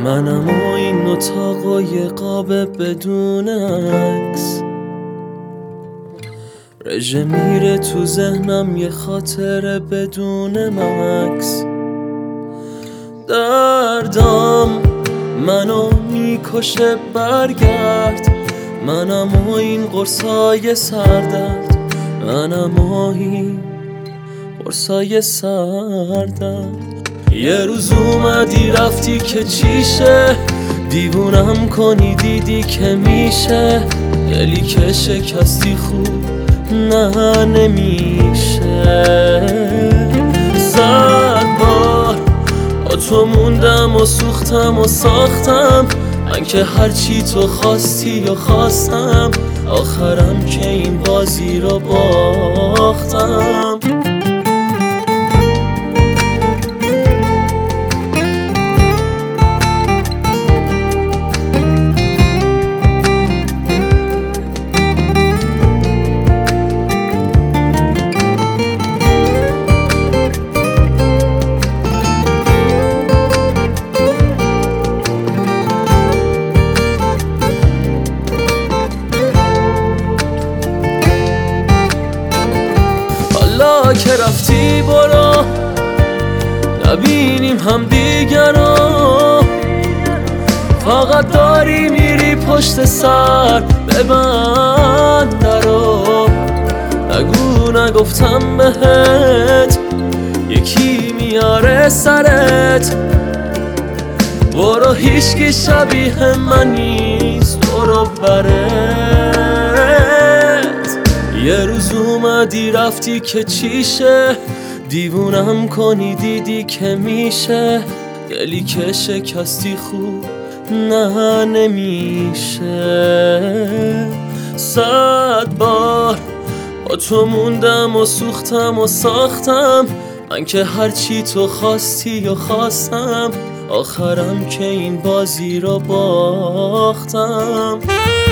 منم و این اتاق و یه قاب بدون عکس، رژه میره تو ذهنم یه خاطره بدون مکس. دردم منو میکشه برگرد، منم و این قرصای سردرد، منم و این قرصای سردرد. یه روز اومدی رفتی که چیشه، دیوونم کنی دیدی که میشه، دلی که شکستی خوب نه نمیشه. 100 بار با تو موندم و سوختم و ساختم، من که هرچی تو خواستی و خواستم، آخرم که این بازی رو باختم. حالا که رفتی برو نبینیم هم دیگر رو، فقط داری میری پشت سر، ببند درو. نگو نگفتم بهت یکی میاره سرت، برو هیچکی شبیه من نیست برو برت. یه روز اومدی رفتی که چیشه، دیوونم کنی دیدی که میشه، دلی که شکستی خوب نه نمیشه. 100 بار با تو موندم و سوختم و ساختم، من که هرچی تو خواستی و خواستم، آخرم که این بازی رو باختم.